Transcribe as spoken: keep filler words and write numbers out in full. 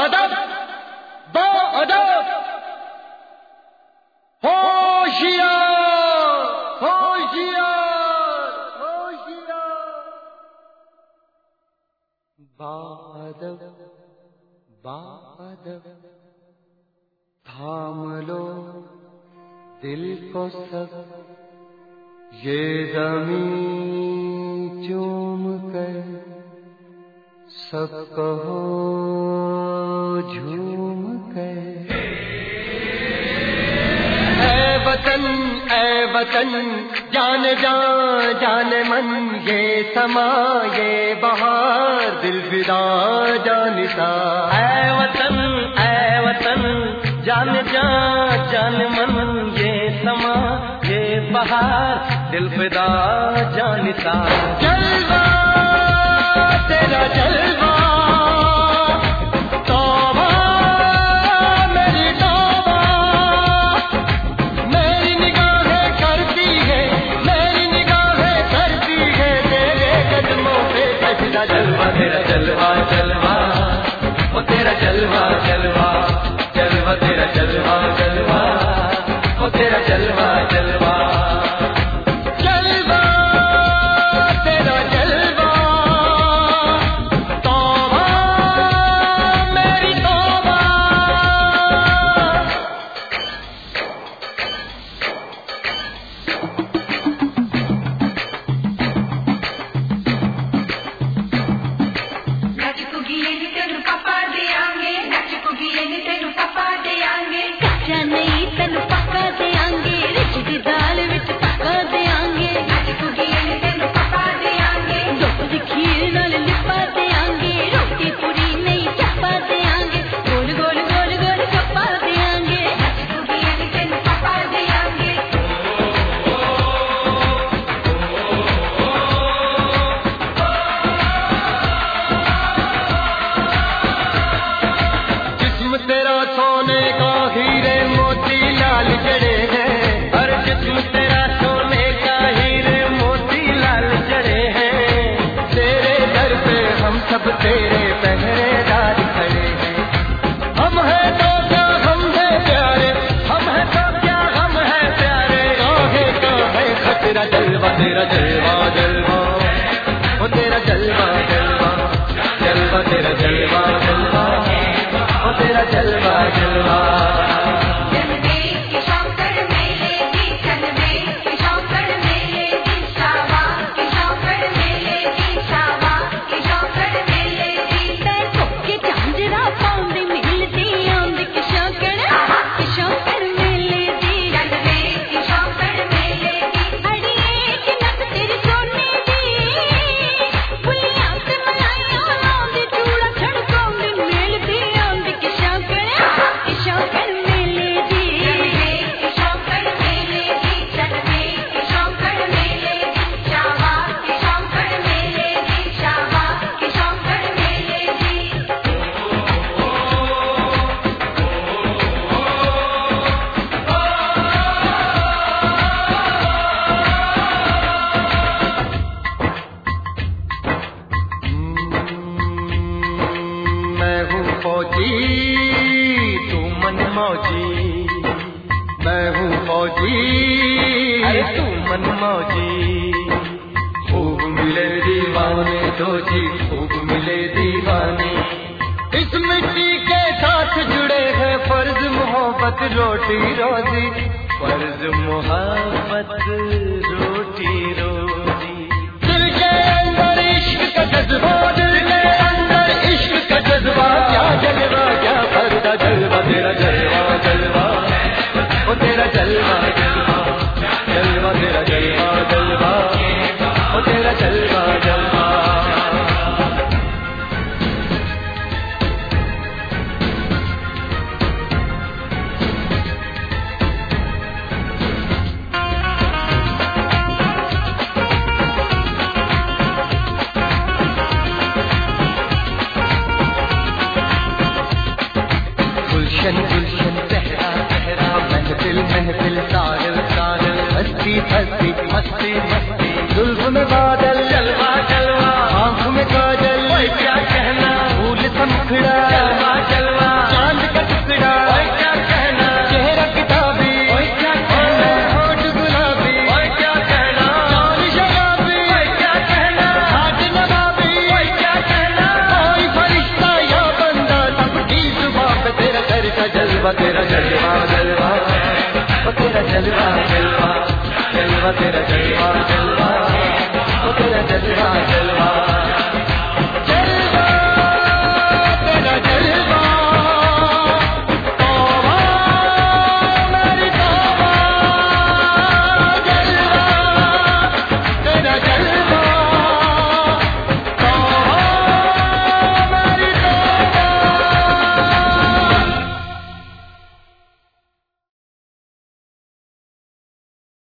अदब बाअदब होशियार होशियार होशियार बाअदब बाअदब थाम लो दिल को सब ये ज़मीं चूम कर सब कहो झूम कर ऐ वतन ऐ वतन जान जान जान मन ये समा ये बहार दिल फिदा जानिसा ऐ वतन ऐ वतन जान जान जान मन ये समा ये बहार दिल फिदा जानिसा जलवा तेरा जलवा तौबा मेरी तौबा मेरी निगाहें करती है मेरी निगाहें करती है तेरे कदमों पे सजदा जलवा तेरा जलवा जलवा ओ तेरा जलवा जलवा जलवा तेरा जलवा जलवा ओ तेरा जलवा जलवा जलवा तेरा जलवा तौबा मेरी तौबा नचकुगी नहीं तेनू पापा देंगे नचकुगी नहीं तेनू पापा देंगे कच्चा नहीं तेनू पक्का देंगे रिच दी दाल विच पक्का देंगे नचकुगी नहीं तेनू पापा देंगे दुख दी खीर नाल लिपा देंगे रोटी पूरी नहीं चप्पा देंगे गोल गोल गोल गोल चप्पा देंगे नचकुगी नहीं तेनू पापा देंगे जिस्म तेरा सोने का हीरे मोती लाल जड़े हैं हर जिस्म तेरा सोने का हीरे मोती लाल जड़े हैं तेरे दर पे हम सब तेरे पहरेदार खड़े हैं हम हैं तो क्या हम हैं प्यारे हम है तो क्या हम है प्यारे काहे का है खतरा जलवा तेरा जलवा जलवा ओ तेरा जलवा जलवा जलवा तेरा जलवा जलवा ओ तेरा जलवा जलवा जलवे के शौकर मेले दी जलवे के शौकर मेले दी शावा के शौकर मेले दी शावा के शौकर मेले दी तै के चांदरा पाउंदी मिलदी आंद के शौकर के शौकर मेले दी जलवे के शौकर मेले दी अड़िए के नक तेरी सोने दी फुलियां ते मलाइयां लाउंदी चूड़ा छड़काउंदी मिलदी आंद के शौकर के शौकर मेले दी जलवे के शौकर मेले दी जलवे के शौकर मेले दी शावा के शौकर मेले दी शावा के शौकर मेले दी मैं हूँ फौजी तू मन मौजी मैं हूँ फौजी अरे तू मन मौजी खूब मिले दीवाने दो जी खूब मिले दीवाने इस मिट्टी के साथ जुड़े हैं फर्ज मोहब्बत रोटी रोजी फर्ज मोहब्बत रोटी रोजी दिल के अंदर इश्क का जज्बा दिल के अंदर इश्क का जज्बा क्या जलवा क्या पर्दा जलवा तेरा जलवा जलवा ओ तेरा जलवा जलवा जलवा तेरा जलवा जलवा ओ तेरा जलवा जलवा गुलशन गुलशन सहरा सहरा महफिल महफिल साहिल साहिल हस्ती हस्ती मस्ती मस्ती जुल्फ में बादल जलवा जलवा आंख में काजल कोई क्या कहना फूल सा मुखड़ा जलवा जलवा हाँ जल